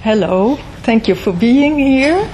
Hello, thank you for being here.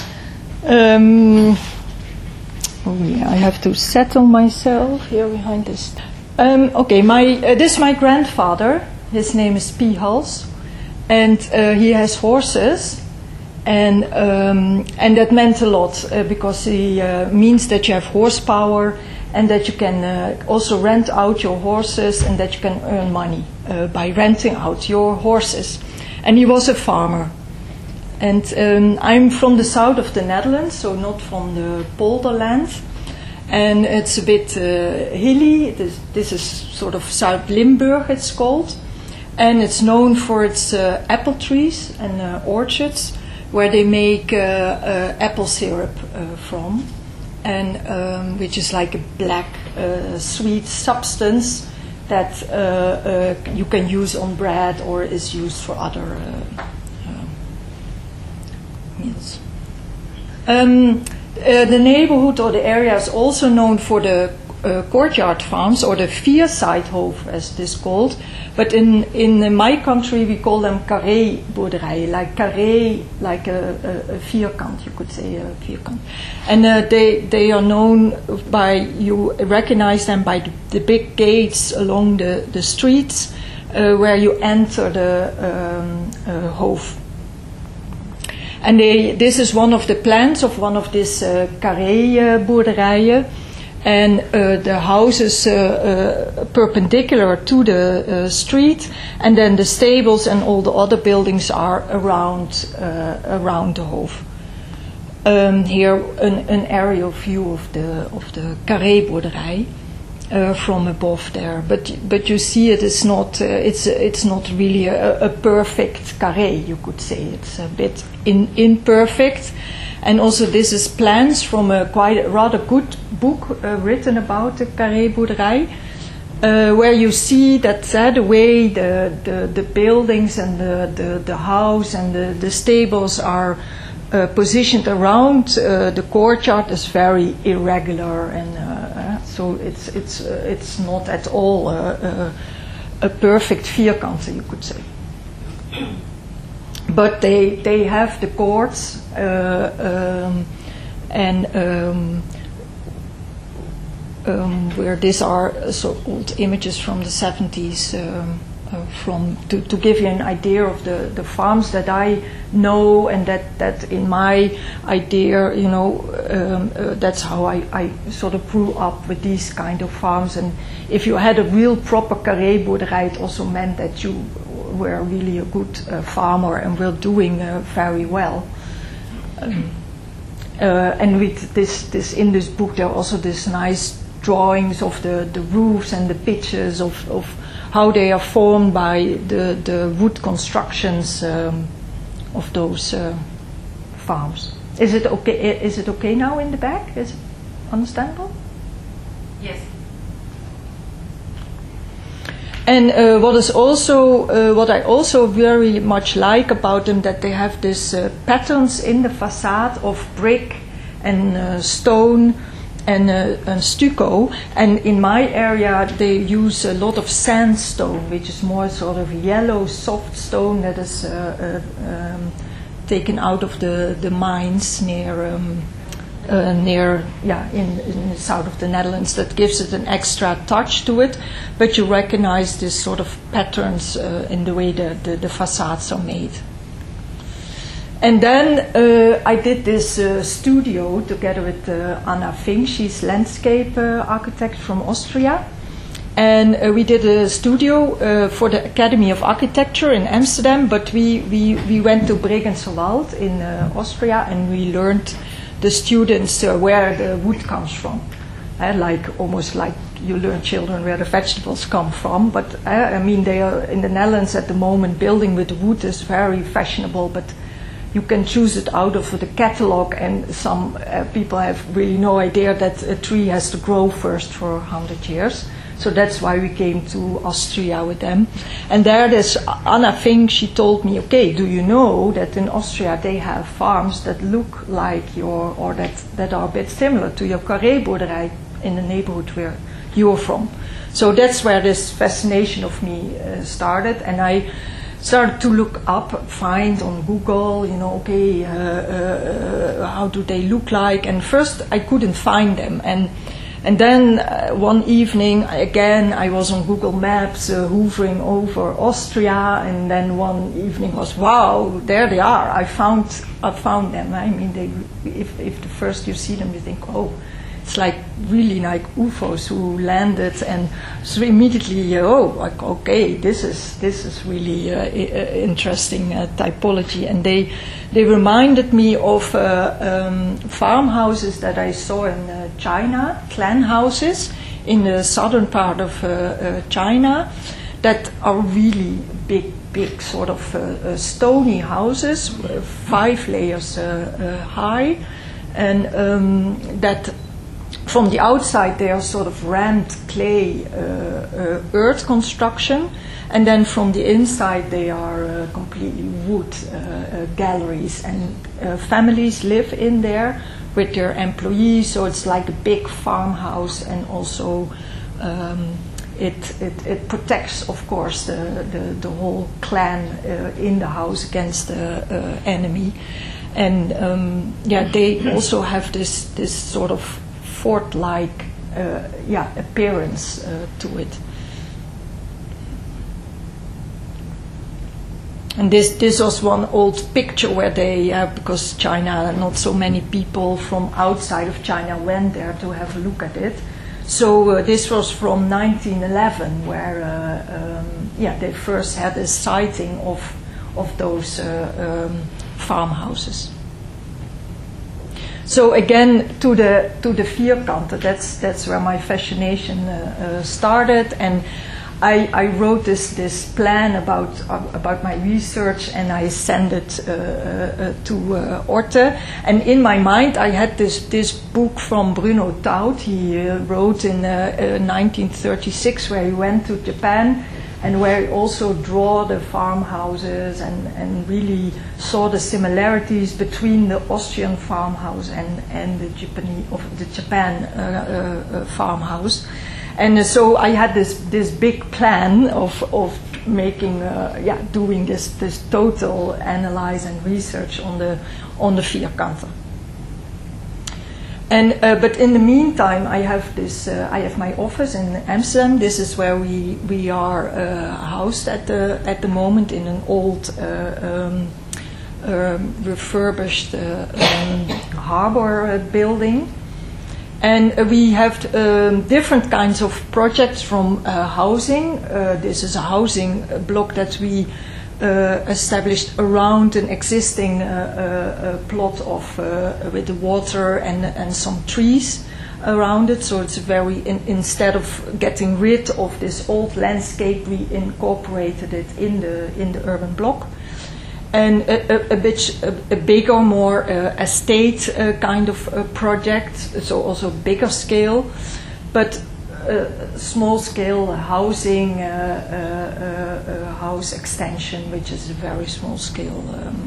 I have to settle myself here behind this. This is my grandfather. His name is P. Hals, and he has horses, and that meant a lot because he means that you have horsepower and that you can also rent out your horses and that you can earn money by renting out your horses. And he was a farmer. And I'm from the south of the Netherlands, so not from the polderland. And it's a bit hilly. This is sort of South Limburg, it's called. And it's known for its apple trees and orchards, where they make apple syrup from, and which is like a black, sweet substance that you can use on bread or is used for other meals. The neighborhood or the area is also known for the courtyard farms, or the viersidhof as it is called. But in my country we call them carré-boerderijen, like carré, like a vierkant, you could say a vierkant. And they are known by, you recognize them by the big gates along the streets where you enter the hof. And this is one of the plans of one of these carré-boerderijen. And the house is perpendicular to the street, and then the stables and all the other buildings are around the hof. Here, an aerial view of the carré-boerderij from above there. But you see, it is not. It's not really a perfect carré. You could say it's a bit imperfect. And also this is plans from a rather good book written about the carré-boerderij, where you see that the way the buildings and the house and the stables are positioned around the courtyard is very irregular, and so it's not at all a perfect vierkant, you could say. But they have the courts where these are so old images from the 70s, to give you an idea of the farms that I know, and that in my idea, that's how I sort of grew up with these kind of farms. And if you had a real proper carré-boerderij, it also meant that you were really a good farmer and were doing very well. And with this in this book, there are also these nice drawings of the roofs and the pitches of how they are formed by the wood constructions of those farms. Is it okay? Is it okay now in the back? Is it understandable? Yes. And what I also very much like about them, that they have these patterns in the facade of brick and stone and stucco. And in my area, they use a lot of sandstone, which is more sort of yellow, soft stone that is taken out of the mines near in the south of the Netherlands. That gives it an extra touch to it, but you recognize this sort of patterns in the way the facades are made. And then I did this studio together with Anna Fink. She's landscape architect from Austria, and we did a studio for the Academy of Architecture in Amsterdam, but we went to Bregenzer Wald in Austria, and we learned the students where the wood comes from, almost like you learn children where the vegetables come from. But I mean, they are in the Netherlands at the moment. Building with wood is very fashionable, but you can choose it out of the catalog, and some people have really no idea that a tree has to grow first for 100 years. So that's why we came to Austria with them. And there there's Anna Fink, she told me, okay, do you know that in Austria they have farms that look like that are a bit similar to your carré-boerderij in the neighborhood where you're from. So that's where this fascination of me started. And I started to look up, find on Google, you know, okay, how do they look like? And first I couldn't find them. And then one evening, again, I was on Google Maps hoovering over Austria, and then one evening was, wow, there they are. I found them. I mean, if the first you see them, you think, oh, it's like really like UFOs who landed, and so immediately, like, okay, this is really interesting typology, and they reminded me of farmhouses that I saw in China, clan houses in the southern part of China, that are really big sort of stony houses, 5 layers high, and that. From the outside, they are sort of rammed clay earth construction, and then from the inside, they are completely wood galleries, and families live in there with their employees. So it's like a big farmhouse, and also it protects, of course, the whole clan in the house against the enemy, and they also have this sort of fort-like appearance to it. And this was one old picture where they, because China, not so many people from outside of China went there to have a look at it. So this was from 1911, where they first had a sighting of those farmhouses. So again, to the Vierkante, that's where my fascination started, and I wrote this plan about my research, and I sent it to Orte. And in my mind, I had this book from Bruno Taut. He wrote in 1936, where he went to Japan, and where he also drew the farmhouses and really saw the similarities between the Austrian farmhouse and the Japan farmhouse. And so I had this big plan of making doing this total analyze and research on the Vierkante. And but in the meantime, I have my office in Amsterdam. This is where we are housed at the moment, in an old refurbished harbor building. And we have different kinds of projects, from housing. This is a housing block that we established around an existing plot of with the water and some trees around it. So it's very instead of getting rid of this old landscape, we incorporated it in the urban block. And a bigger, more estate kind of project, so also bigger scale, but small scale housing, house extension, which is a very small scale,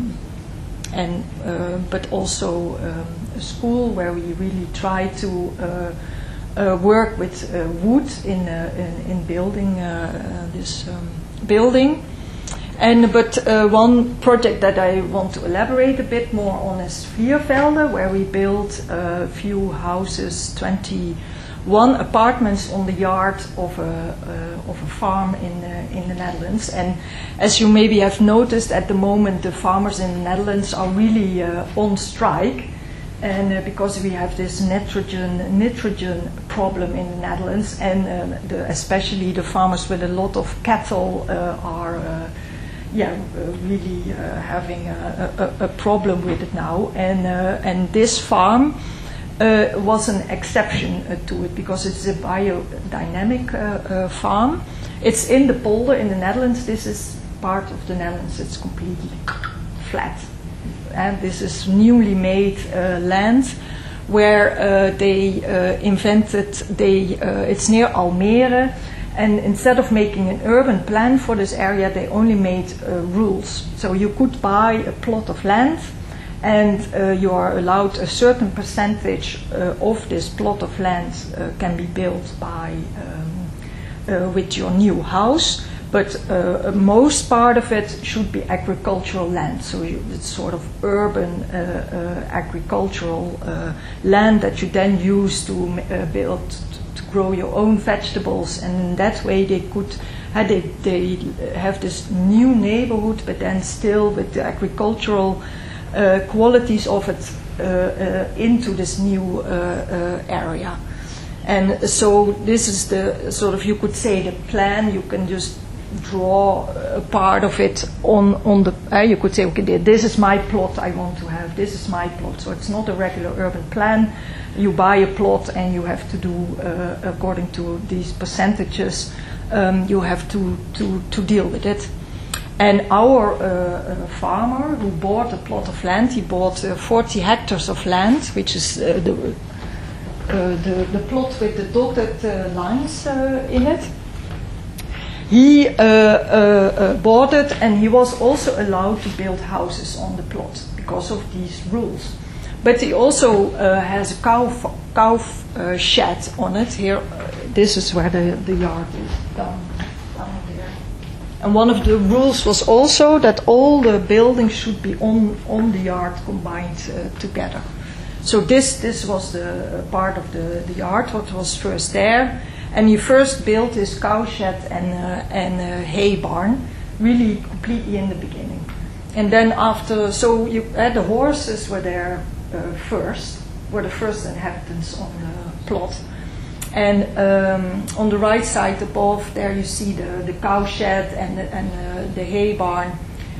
but also a school where we really try to work with wood in building this building. But one project that I want to elaborate a bit more on is Vliervelde, where we built a few houses, 21 apartments on the yard of a farm in the Netherlands. And as you maybe have noticed, at the moment the farmers in the Netherlands are really on strike. And because we have this nitrogen problem in the Netherlands, and especially the farmers with a lot of cattle are really having a problem with it now, and this farm was an exception to it, because it's a biodynamic farm. It's in the polder in the Netherlands. This is part of the Netherlands. It's completely flat, and this is newly made land where they invented. It's near Almere. And instead of making an urban plan for this area, they only made rules. So you could buy a plot of land, and you are allowed a certain percentage of this plot of land can be built by with your new house. but most part of it should be agricultural land. So it's sort of urban agricultural land that you then use to build, to grow your own vegetables, and in that way they could. They have this new neighborhood, but then still with the agricultural qualities of it into this new area. And so this is the sort of, you could say, the plan. You can just draw a part of it on the, you could say, okay, this is my plot I want to have, this is my plot. So it's not a regular urban plan. You buy a plot and you have to do, according to these percentages, you have to deal with it. And our farmer who bought a plot of land, he bought 40 hectares of land, which is the plot with the dotted lines in it. He bought it, and he was also allowed to build houses on the plot because of these rules. But he also has a cow shed on it. Here, this is where the yard is, down there. And one of the rules was also that all the buildings should be on the yard combined together. So this was the part of the yard what was first there. And he first built his cow shed and a hay barn, really completely in the beginning. And then after, so the horses were there first, were the first inhabitants on the plot. And on the right side above there you see the cow shed and the hay barn.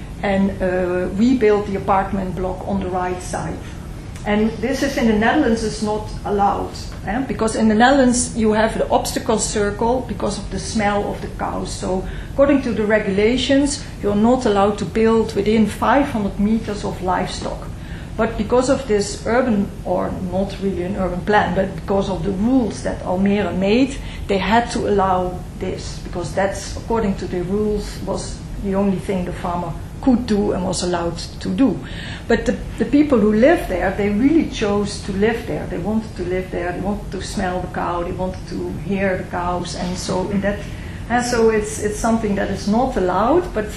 And we built the apartment block on the right side. And this is in the Netherlands is not allowed, because in the Netherlands you have the obstacle circle because of the smell of the cows. So according to the regulations, you're not allowed to build within 500 meters of livestock. But because of this urban, or not really an urban plan, but because of the rules that Almere made, they had to allow this, because that's, according to the rules, was the only thing the farmer could do and was allowed to do. But the people who lived there, they really chose to live there. They wanted to live there, they wanted to smell the cow, they wanted to hear the cows, and so in that, and so it's something that is not allowed, but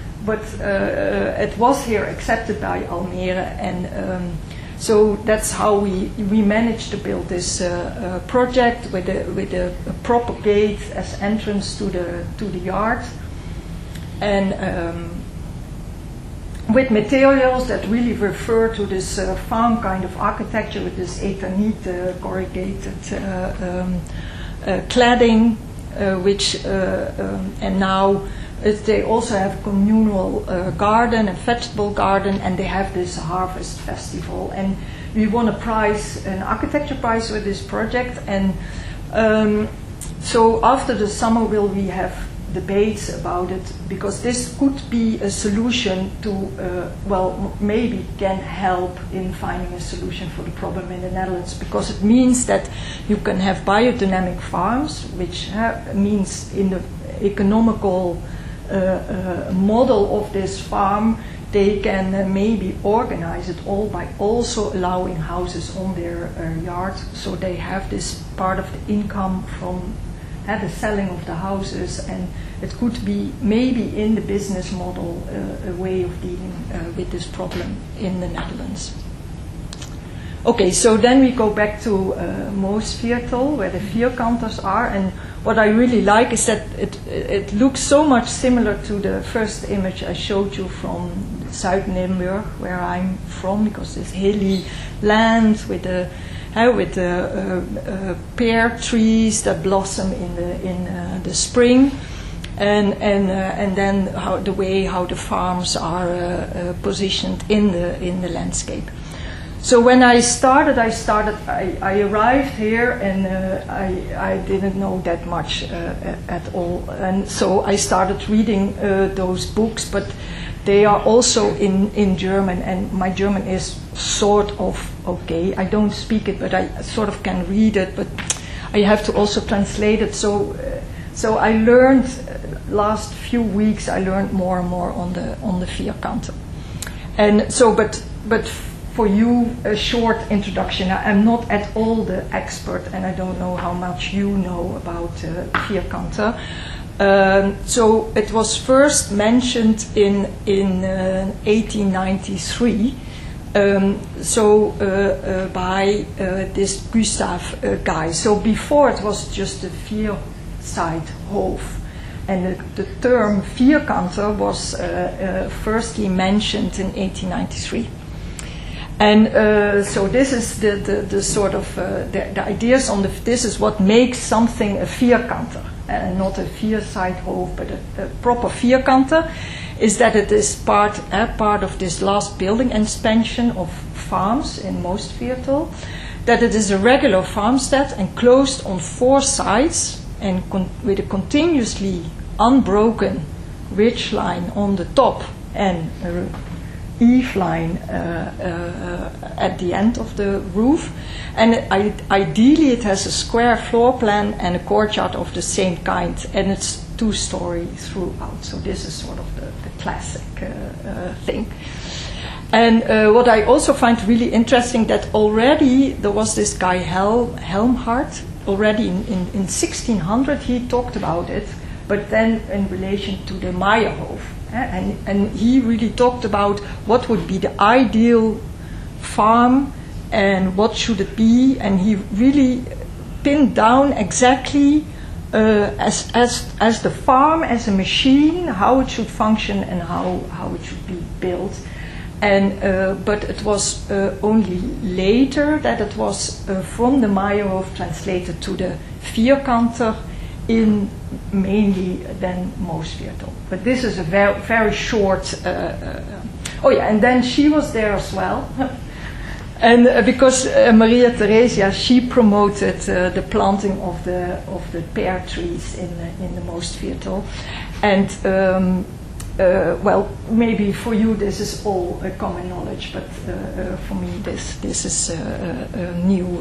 it was here accepted by Almere, and so that's how we managed to build this project with a proper gate as entrance to the yard, and with materials that really refer to this farm kind of architecture with this eternite corrugated cladding, which and now they also have a communal garden and vegetable garden, and they have this harvest festival. And we won a prize, an architecture prize with this project. And so after the summer we have debates about it, because this could be a solution to, maybe can help in finding a solution for the problem in the Netherlands, because it means that you can have biodynamic farms, which means in the economical model of this farm, they can maybe organize it all by also allowing houses on their yard, so they have this part of the income from the selling of the houses, and it could be maybe in the business model a way of dealing with this problem in the Netherlands. Okay, so then we go back to Moosviertel, where the vierkanters are, and what I really like is that it looks so much similar to the first image I showed you from Zuid-Limburg, where I'm from, because it's hilly land with the pear trees that blossom in the spring, and then how the farms are positioned in the landscape. So when I arrived here, and I didn't know that much at all, and so I started reading those books, but they are also in German, and my German is sort of okay. I don't speak it, but I sort of can read it, but I have to also translate it. So I learned last few weeks. I learned more and more on the vierkante, and so but for you, a short introduction. I'm not at all the expert, and I don't know how much you know about vierkante. So it was first mentioned in 1893. By this Gustav guy. So before it was just a Vierseithof, and the term Vierkanter was firstly mentioned in 1893. And so this is the sort of the ideas on this is what makes something a Vierkanter, and not a Vierseithof, but a proper Vierkanter, is that it is part of this last building expansion of farms in Moostviertel, that it is a regular farmstead enclosed on 4 sides and with a continuously unbroken ridge line on the top and a eave line at the end of the roof. And ideally it has a square floor plan and a courtyard of the same kind, and it's 2-story throughout. So this is sort of the classic thing. And what I also find really interesting, that already there was this guy Helmhart, already in 1600 he talked about it, but then in relation to the Meyerhof. And he really talked about what would be the ideal farm and what should it be, and he really pinned down exactly as the farm, as a machine, how it should function and how it should be built. And but it was only later that it was from the Meyerhof translated to the Vierkanter in mainly then Moostviertel. But this is a very, very short. Oh yeah, and then she was there as well. And because Maria Theresia, she promoted the planting of the pear trees in the Moostviertel, and well, maybe for you this is all common knowledge, but for me this is new.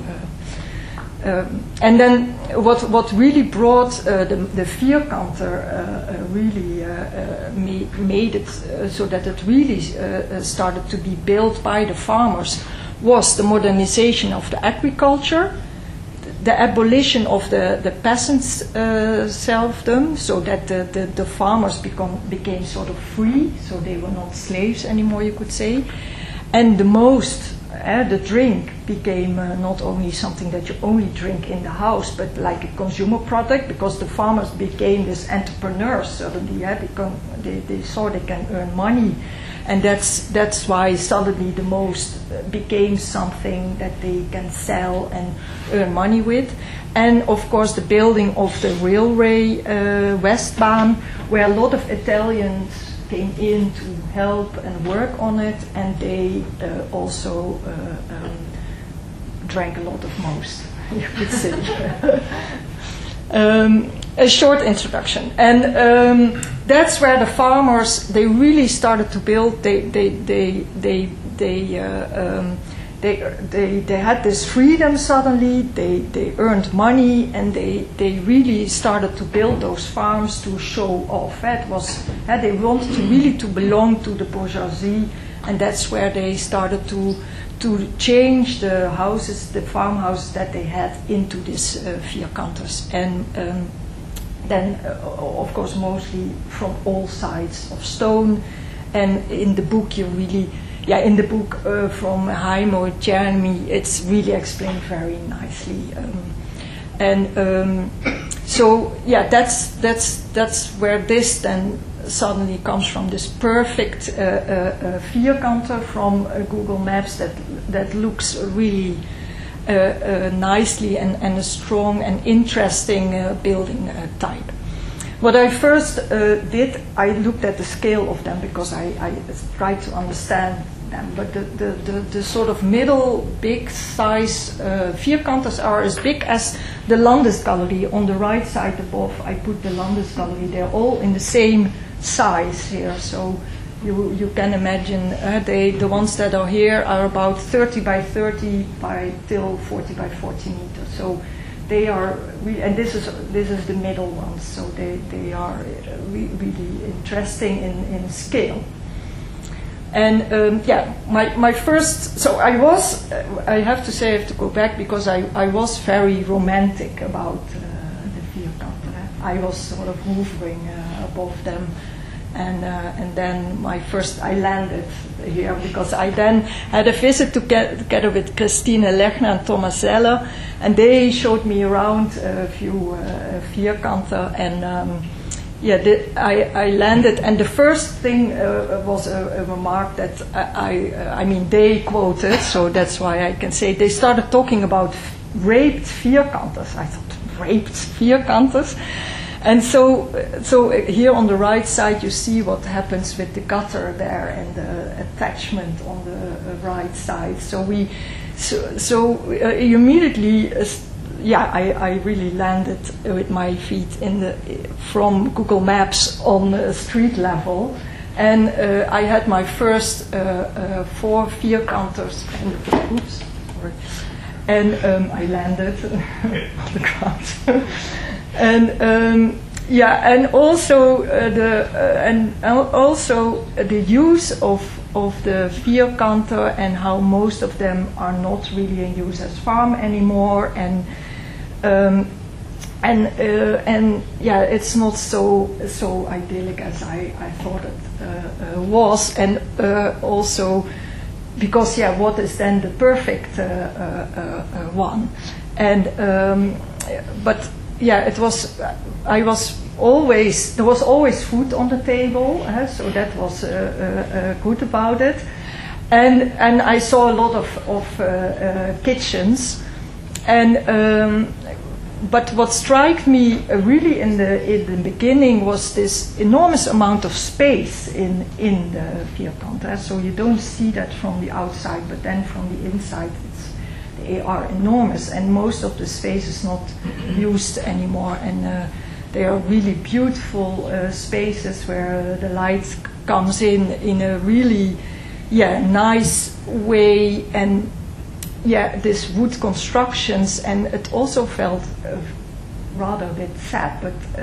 And then what really brought the Vierkanter really made it so that it really started to be built by the farmers was the modernization of the agriculture, the abolition of the peasants' serfdom, so that the farmers became sort of free, so they were not slaves anymore, you could say. And the drink became not only something that you only drink in the house, but like a consumer product, because the farmers became these entrepreneurs suddenly. They saw they can earn money. And that's why suddenly the most became something that they can sell and earn money with. And of course the building of the railway, Westbahn, where a lot of Italians came in to help and work on it, and they also drank a lot of most, you could say. A short introduction, and that's where the farmers, they really started to build. They had this freedom suddenly. They earned money, and they really started to build those farms to show off. They wanted really to belong to the bourgeoisie, and that's where they started to change the houses, the farmhouses that they had, into these Vierkanters. And then, of course, mostly from all sides of stone. And in the book, in the book from Heimo Tjermi, it's really explained very nicely. That's where this then suddenly comes from, this perfect Vierkanter from Google Maps that looks really nicely and a strong and interesting building type. What I first did, I looked at the scale of them because I tried to understand them. But the sort of middle big size Vierkanters are as big as the Landesgalerie. On the right side above, I put the Landesgalerie. They're all in the same size here. So you can imagine the ones that are here are about 30 by 30 till 40 by 40 meters. So they are, and this is the middle ones. So they are really interesting in scale. And my first, so I have to say, I have to go back because I was very romantic about the Vierkanter. I was sort of hovering above them. And then I landed here because I then had a visit together with Christine Lechner and Thomas Zeller, and they showed me around a few vierkanten, and I landed. And the first thing was a remark that I mean they quoted, so that's why I can say they started talking about raped vierkantes. I thought raped vierkantes. And so here on the right side, you see what happens with the gutter there and the attachment on the right side. So immediately, I really landed with my feet from Google Maps on street level, and I had my first 4 vierkanters. And I landed on the ground. And also the use of the vierkante and how most of them are not really in use as farm anymore, it's not so idyllic as I thought it was, and also because what is then the perfect one, and but. It was. There was always food on the table, so that was good about it, and I saw a lot of kitchens, and but what struck me really in the beginning was this enormous amount of space in the vierkante. So you don't see that from the outside, but then from the inside they are enormous, and most of the space is not used anymore, and they are really beautiful spaces where the light comes in a really nice way, and this wood constructions, and it also felt rather a bit sad,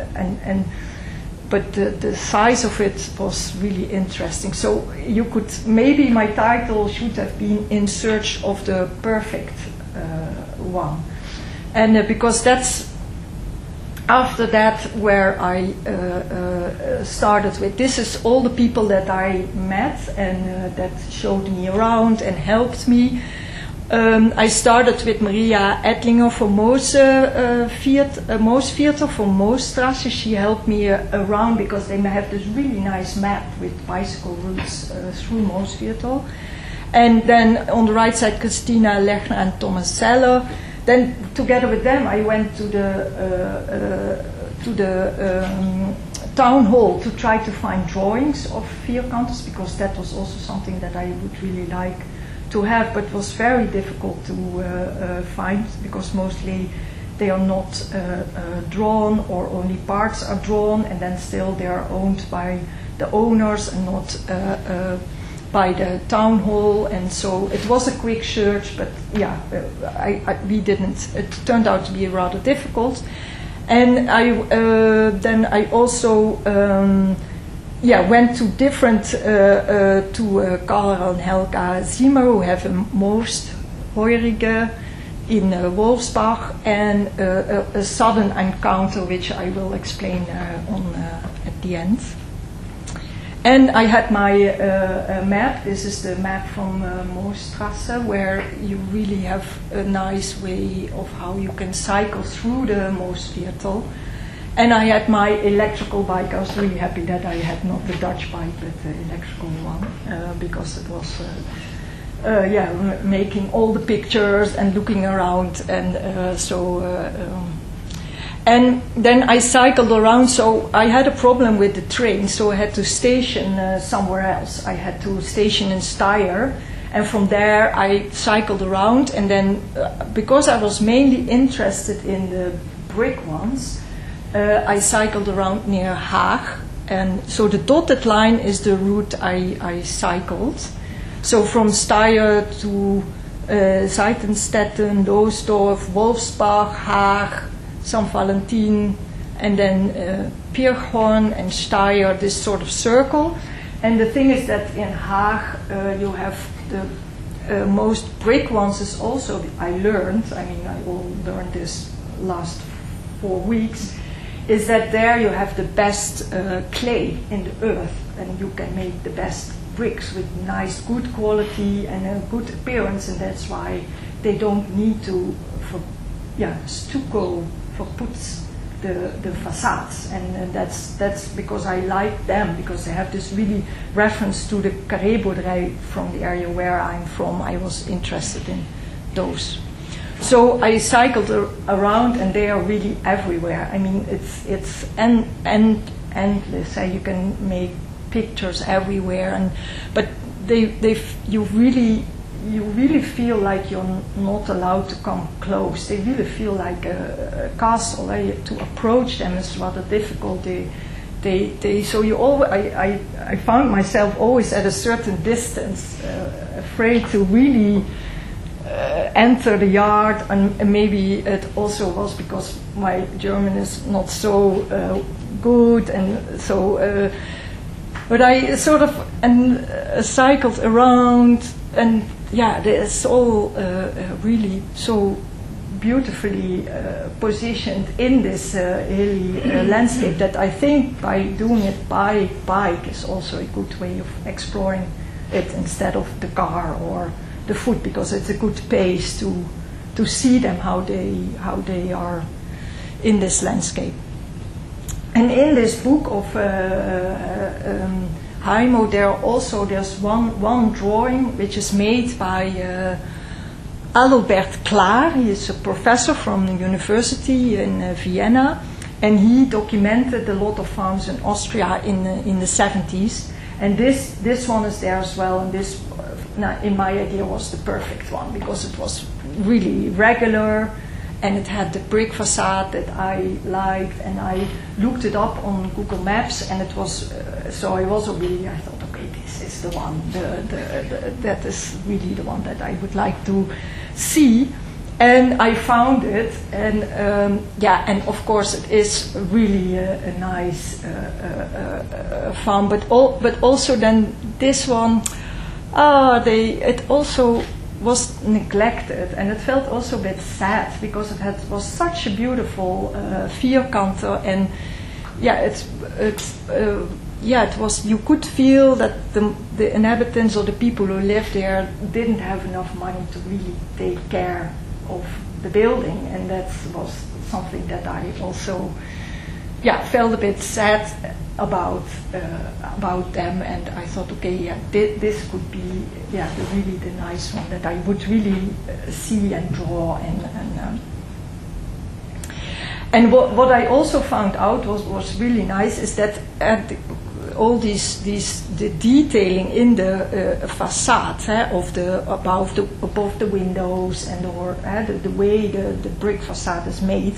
but the size of it was really interesting. So you could, maybe my title should have been In Search of the Perfect One. And because that's after that where I started with, this is all the people that I met and that showed me around and helped me. I started with Maria Ettlinger from Moosviertel from Moostrasse. She helped me around because they have this really nice map with bicycle routes through Moosviertel. And then on the right side, Christina Lechner and Thomas Zeller. Then together with them, I went to the town hall to try to find drawings of vierkantes, because that was also something that I would really like to have, but was very difficult to find because mostly they are not drawn, or only parts are drawn, and then still they are owned by the owners and not by the town hall. And so it was a quick search, but we didn't. It turned out to be rather difficult, and then I also. Went to different, to Karl and Helga Zimmer, who have a Most Heurige in Wolfsbach, and a sudden encounter, which I will explain at the end. And I had my map. This is the map from Moostrasse, where you really have a nice way of how you can cycle through the Moosviertel. And I had my electrical bike. I was really happy that I had not the Dutch bike, but the electrical one, because it was, making all the pictures and looking around, and and then I cycled around. So I had a problem with the train, so I had to station somewhere else. I had to station in Steyr, and from there I cycled around. And then, because I was mainly interested in the brick ones, I cycled around near Haag, and so the dotted line is the route I cycled. So from Steyr to Seitenstetten, Loosdorf, Wolfsbach, Haag, St. Valentin, and then Pirchhorn and Steyr, this sort of circle. And the thing is that in Haag you have the most brick ones is also, I learned, I all learned this last 4 weeks, is that there you have the best clay in the earth, and you can make the best bricks with nice, good quality and a good appearance, and that's why they don't need to stucco for puts the facades, and that's because I like them, because they have this really reference to the carré boerderij from the area where I'm from. I was interested in those. So I cycled around, and they are really everywhere. I mean, it's endless. You can make pictures everywhere, but you really feel like you're not allowed to come close. They really feel like a castle. To approach them is rather difficult. I found myself always at a certain distance, afraid to really enter the yard, and maybe it also was because my German is not so good, and so. But I sort of cycled around, and it's all really so beautifully positioned in this hilly landscape that I think by doing it by bike is also a good way of exploring it instead of the car or the foot, because it's a good pace to see them how they are in this landscape. And in this book of Heimo, there's one drawing which is made by Adalbert Klar. He is a professor from the university in Vienna, and he documented a lot of farms in Austria in the 70s. And this one is there as well, and this, in my idea, was the perfect one, because it was really regular, and it had the brick facade that I liked, and I looked it up on Google Maps, and it was, so I thought, okay, this is the one, that is really the one that I would like to see, and I found it, and and of course it is really a nice farm, but also then this one, it also was neglected, and it felt also a bit sad, because it was such a beautiful vierkante, and it was, you could feel that the inhabitants or the people who lived there didn't have enough money to really take care of the building, and that was something that I also felt a bit sad about them, and I thought, okay, this could be really the nice one that I would really see and draw, and what I also found out was really nice is that all the detailing in the facade of above the windows, and the way the brick facade is made.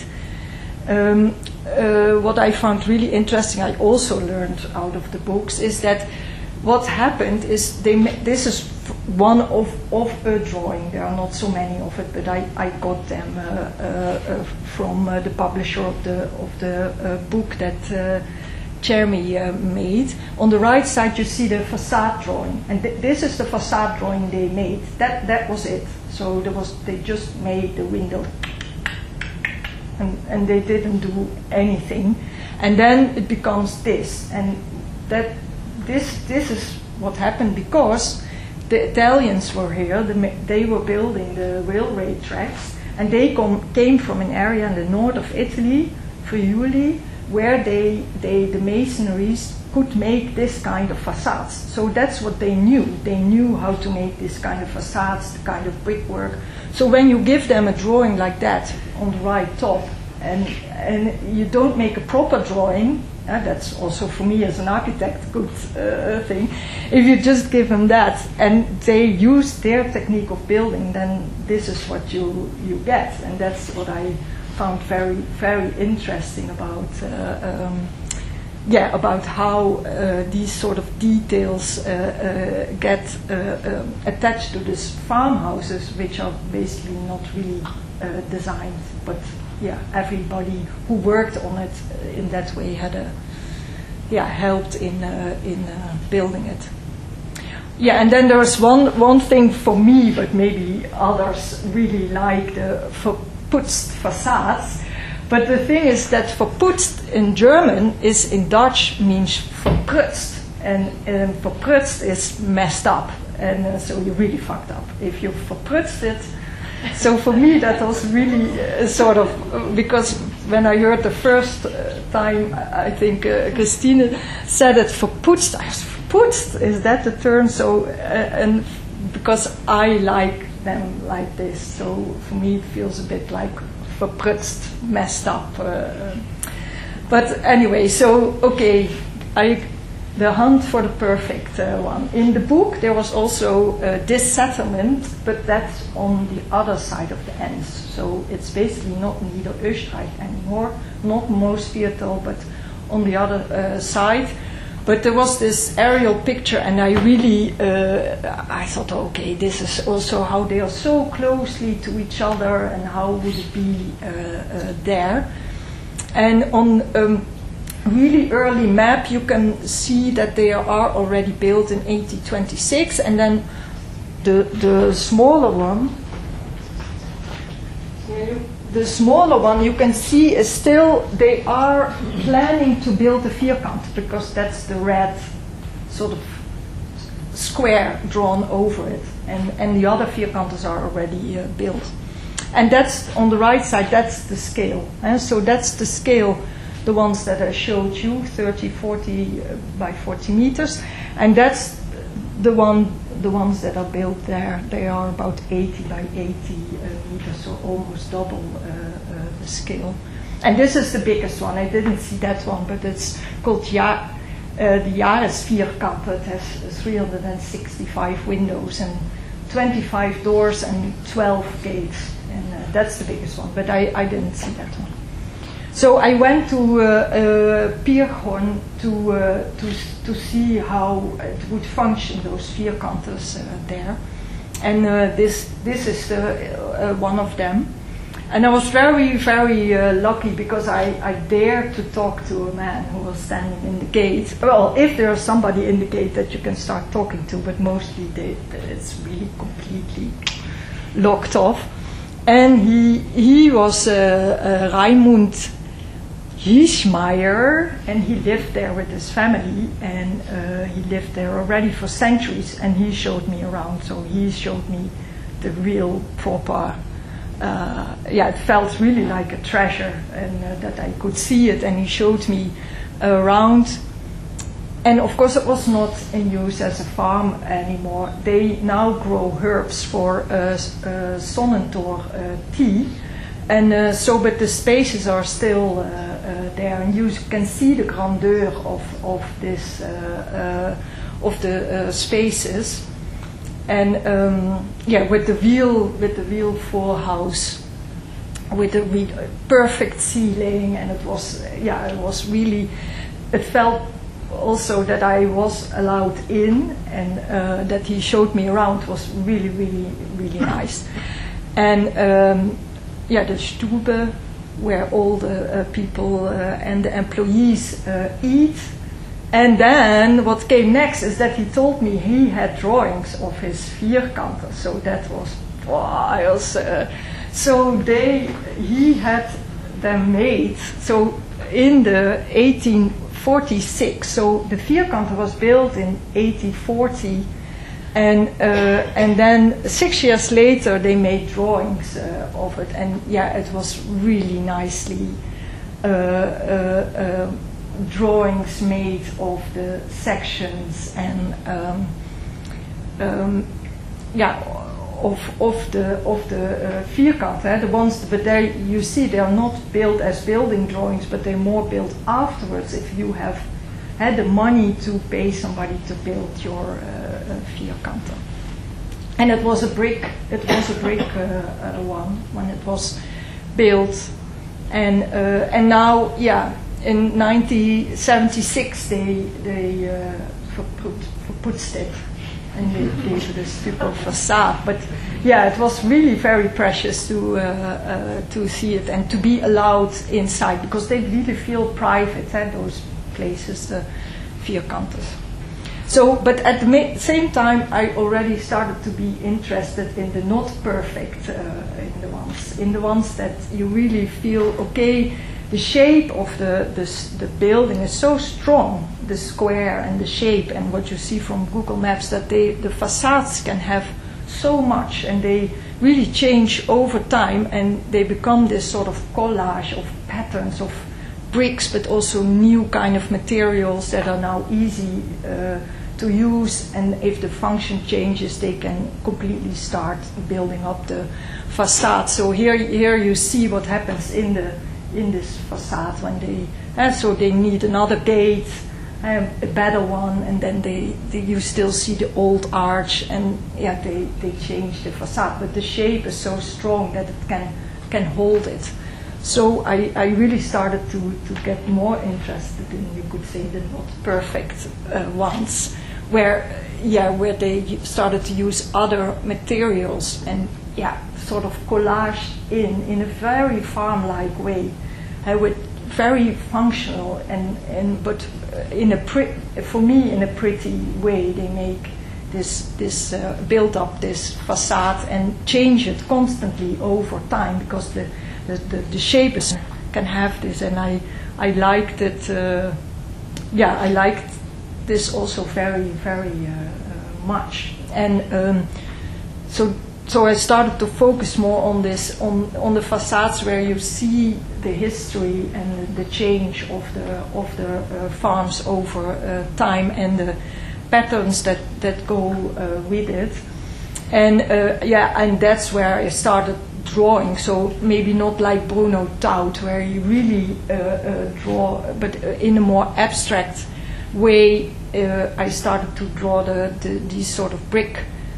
What I found really interesting, I also learned out of the books, is that what happened is this is one of a drawing. There are not so many of it, but I got them from the publisher of the book that Jeremy made. On the right side you see the facade drawing, and this is the facade drawing they made. That was it. So they just made the window. And they didn't do anything, and then it becomes this, and this is what happened because the Italians were here. They were building the railway tracks, and they came from an area in the north of Italy, Friuli, where the masonries could make this kind of facades. So that's what they knew. They knew how to make this kind of facades, the kind of brickwork. So when you give them a drawing like that on the right top, and you don't make a proper drawing, that's also for me as an architect a good thing. If you just give them that, and they use their technique of building, then this is what you get, and that's what I found very, very interesting about how these sort of details get attached to these farmhouses, which are basically not really designed, but everybody who worked on it in that way had helped in building it. And then there's one thing for me, but maybe others really like the verputzt facades. But the thing is that verputzt in German is in Dutch means verprutst, and verprutst is messed up, and so you really fucked up if you verprutst it. So for me that was really sort of, because when I heard the first time, I think Christine said it, verpoetst. I was verpoetst, is that the term? So and because I like them like this, so for me it feels a bit like verprutst, messed up. But anyway, so okay, the hunt for the perfect one. In the book there was also this settlement, but that's on the other side of the Enns. So it's basically not Niederösterreich anymore, not Moosviertel, but on the other side. But there was this aerial picture, and I really, I thought, okay, this is also how they are so closely to each other, and how would it be there. And on really early map, you can see that they are already built in 1826, and then the smaller one, you can see is still, they are planning to build a vierkant, because that's the red sort of square drawn over it, and the other vierkantes are already built. And that's on the right side, that's the scale. So that's the scale, the ones that I showed you, 30, 40 by 40 meters. And that's the ones that are built there. They are about 80 by 80 meters, so almost double the scale. And this is the biggest one. I didn't see that one, but it's called the Jahresvierkant. It has 365 windows and 25 doors and 12 gates. And that's the biggest one, but I didn't see that one. So I went to Pierhorn to see how it would function, those vierkantes there. And this is one of them. And I was very, very lucky, because I dared to talk to a man who was standing in the gate. Well, if there's somebody in the gate that you can start talking to, but mostly it's really completely locked off. And he was Raimund Hiesmeyer, and he lived there with his family, and he lived there already for centuries, and he showed me around. So he showed me the real proper, it felt really like a treasure, and that I could see it, and he showed me around. And of course it was not in use as a farm anymore. They now grow herbs for Sonnentor tea. And but the spaces are still there, and you can see the grandeur of this of the spaces, and with the wheel full house, with the perfect ceiling, and it was really, it felt also that I was allowed in, and that he showed me around was really, really, really nice, and. The Stube, where all the people and the employees eat. And then what came next is that he told me he had drawings of his vierkanten. So that was so he had them made. So in the 1846, so the vierkante was built in 1840. And then 6 years later they made drawings of it, and it was really nicely drawings made of the sections, and of the vierkant, the ones. But there you see they are not built as building drawings, but they're more built afterwards if you have had the money to pay somebody to build your vierkante. And it was a brick one when it was built, and now in 1976 they verpoetst it, and they gave it a stucco facade. But it was really very precious to see it and to be allowed inside, because they really feel private, those places, the vierkantes. So, but at the same time, I already started to be interested in the not perfect, in the ones that you really feel, okay, the shape of the building is so strong, the square and the shape, and what you see from Google Maps, that the facades can have so much, and they really change over time, and they become this sort of collage of patterns of bricks, but also new kind of materials that are now easy to use, and if the function changes, they can completely start building up the facade. So here you see what happens in this facade when so they need another gate, a better one, and then you still see the old arch, and they change the facade, but the shape is so strong that it can hold it. So I really started to get more interested in, you could say, the not perfect ones, where they started to use other materials and sort of collage in a very farm-like way, with very functional but for me in a pretty way. They make this build up this facade and change it constantly over time, because the shape can have this, and I liked it. I liked this also very, very much, and so I started to focus more on this, on the facades where you see the history and the change of the farms over time, and the patterns that go with it, and that's where I started drawing. So maybe not like Bruno Taut, where you really draw, but in a more abstract way. I started to draw these sort of brick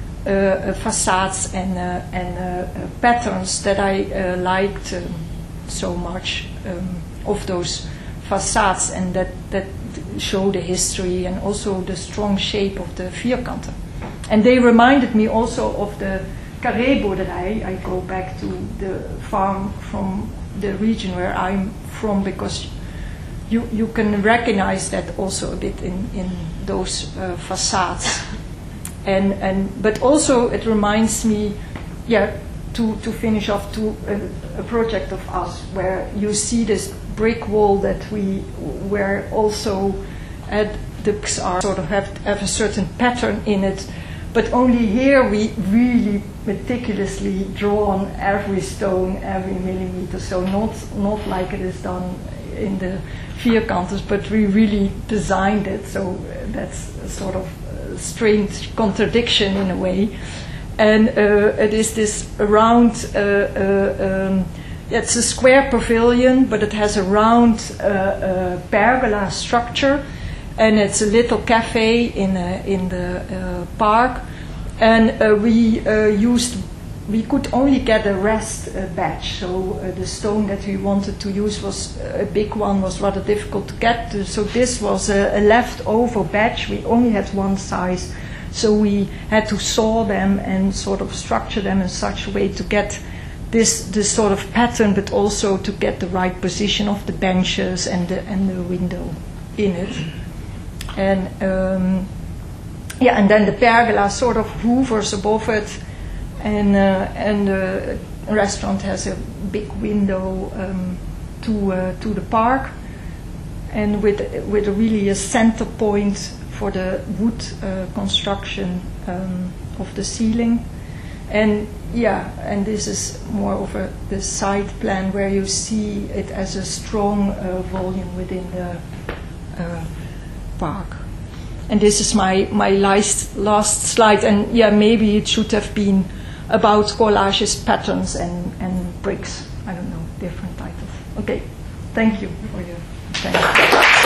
facades and patterns that I liked so much of those facades, and that show the history and also the strong shape of the vierkanten. And they reminded me also of the Carré-boerderij. I go back to the farm from the region where I'm from, because you can recognize that also a bit in those facades. But also it reminds me, to finish off, to a project of us where you see this brick wall that where also the bricks are sort of have a certain pattern in it, but only here we really meticulously drawn every stone, every millimeter. So not like it is done in the vierkanters, but we really designed it. So that's a sort of strange contradiction in a way. And it is this round, it's a square pavilion, but it has a round pergola structure, and it's a little cafe in the park. And we could only get a rest batch, so the stone that we wanted to use was a big one, was rather difficult to get to. So this was a leftover batch. We only had one size, so we had to saw them and sort of structure them in such a way to get this sort of pattern, but also to get the right position of the benches and the window in it. And and then the pergola sort of hovers above it. And the restaurant has a big window to the park, and with really a center point for the wood construction of the ceiling. And this is more of the side plan where you see it as a strong volume within the park. And this is my last slide, and maybe it should have been about collages, patterns, and bricks. I don't know, different titles. Okay, thank you for your attention.